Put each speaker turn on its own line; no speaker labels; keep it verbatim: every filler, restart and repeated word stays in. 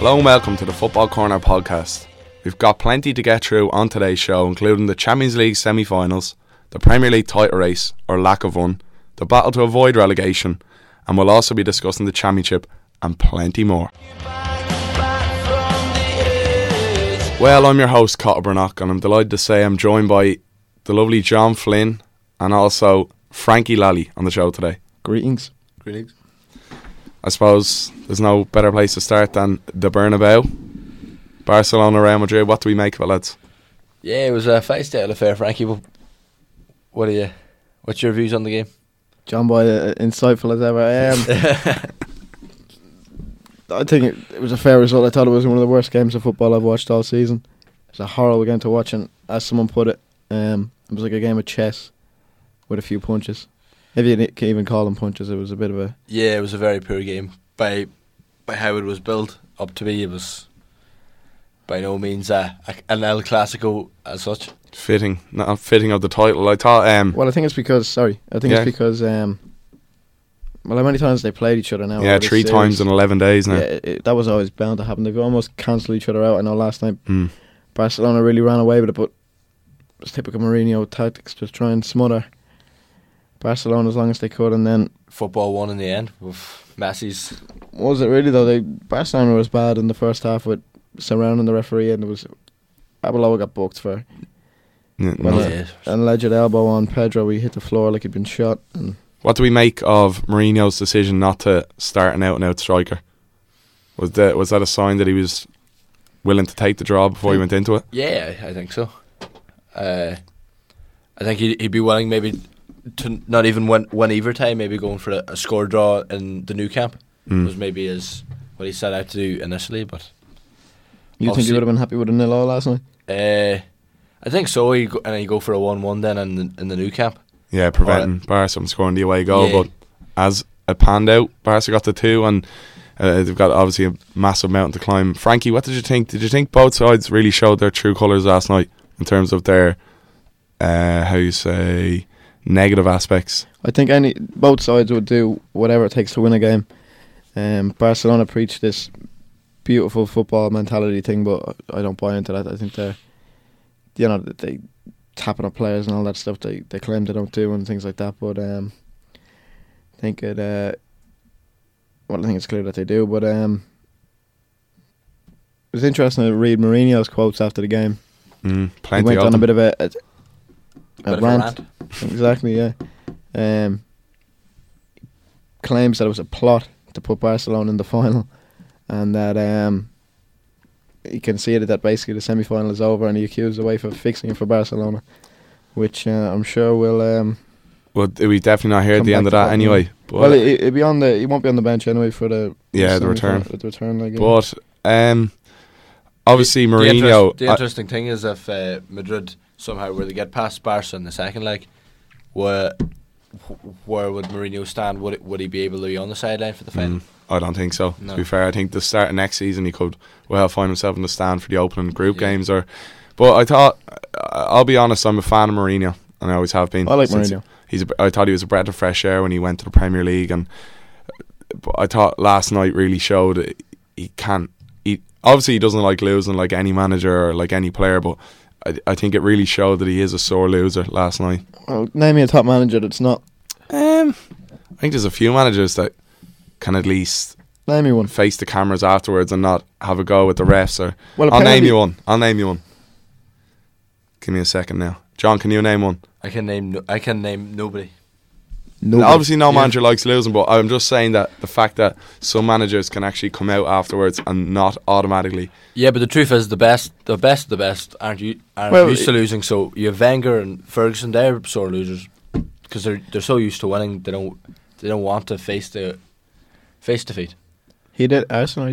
Hello and welcome to the Football Corner podcast. We've got plenty to get through on today's show, including the Champions League semi-finals, the Premier League title race, or lack of one, the battle to avoid relegation, and we'll also be discussing the Championship and plenty more. Well, I'm your host, Cotter Brannock, and I'm delighted to say I'm joined by the lovely John Flynn and also Frankie Lally on the show today.
Greetings.
Greetings.
I suppose there's no better place to start than the Bernabeu. Barcelona, Real Madrid. What do we make of it, lads?
Yeah, it was a feisty affair, Frankie. But what are you? What's your views on the game?
John Boy, uh, insightful as ever. Um, I think it, it was a fair result. I thought it was one of the worst games of football I've watched all season. It was a horrible game to watch, and as someone put it, um, it was like a game of chess with a few punches. If you can even call them punches, it was a bit of a...
Yeah, it was a very poor game. By by how it was built up to be, it was by no means a, a, an El Clasico as such.
Fitting, not fitting of the title. I thought... Um,
well, I think it's because... Sorry. I think
yeah.
it's because... Um, well, how many times they played each other now?
Yeah, three
series?
times in eleven days now.
Yeah, it, it, that was always bound to happen. They've almost cancelled each other out. I know last time
mm.
Barcelona really ran away with it, but it's typical Mourinho tactics, just try and smother Barcelona as long as they could, and then
football won in the end with Messi's.
Was it really though? They Barcelona was bad in the first half with surrounding the referee, and there was Arbeloa got booked for
yeah,
well,
no.
uh, an alleged elbow on Pedro. He hit the floor like he'd been shot. And
what do we make of Mourinho's decision not to start an out and out striker? Was that was that a sign that he was willing to take the draw before he went into it?
Yeah, I think so. Uh, I think he'd, he'd be willing maybe to not even win, win either time, maybe going for a, a score draw in the new camp.
Mm.
Was maybe his what he set out to do initially, but
you think he would have been happy with a nil all last night?
Uh, I think so. He go, and he go for a one-one then in the, in the new camp.
Yeah, preventing right. Barca from scoring the away goal.
Yeah.
But as it panned out, Barca got the two, and uh, they've got obviously a massive mountain to climb. Frankie, what did you think? Did you think both sides really showed their true colours last night in terms of their uh, how you say negative aspects?
I think any both sides would do whatever it takes to win a game. Um, Barcelona preach this beautiful football mentality thing, but I don't buy into that. I think they're, you know, they tapping up players and all that stuff. They they claim they don't do and things like that. But um, I think it. Uh, well, I think it's clear that they do. But um, it was interesting to read Mourinho's quotes after the game.
Mm,
he
plenty
went
of
on
them.
a bit of a, a, a,
a
rant.
rant.
Exactly, yeah. Um, claims that it was a plot to put Barcelona in the final, and that um, he conceded that basically the semi-final is over, and he accused the UEFA of fixing it for Barcelona, which uh, I'm sure will. Um,
well, we definitely not hear at the end of that, that anyway. But
well, he, he'll be on the. He won't be on the bench anyway for the.
Yeah, the return.
The return, like,
but um, obviously
the,
Mourinho.
The, interest, the
I,
interesting thing is if uh, Madrid somehow were to get past Barca in the second leg, where where would Mourinho stand? Would it, would he be able to be on the sideline for the final?
Mm, I don't think so.
No.
To be fair, I think the start of next season he could well find himself in the stand for the opening group yeah. games. Or, but I thought, I'll be honest, I'm a fan of Mourinho, and I always have been.
I like Mourinho.
He's a, I thought he was a breath of fresh air when he went to the Premier League, and but I thought last night really showed that he can't. He obviously he doesn't like losing like any manager or like any player, but I, I think it really showed that he is a sore loser last night.
Well, name me a top manager that's not.
Um, I think there's a few managers that can at least
name me one.
Face the cameras afterwards and not have a go with the refs. Or
well,
I'll name you one. I'll name you one. Give me a second now, John. Can you name one?
I can name. No, I can name nobody.
Nobody.
Now, obviously, no
yeah.
manager likes losing, but I'm just saying that the fact that some managers can actually come out afterwards and not automatically.
Yeah, but the truth is, the best, the best, of the best aren't you aren't
well,
used to losing. So you have Wenger and Ferguson; they're sore losers because they're they're so used to winning. They don't they don't want to face the face defeat.
He did Arsenal.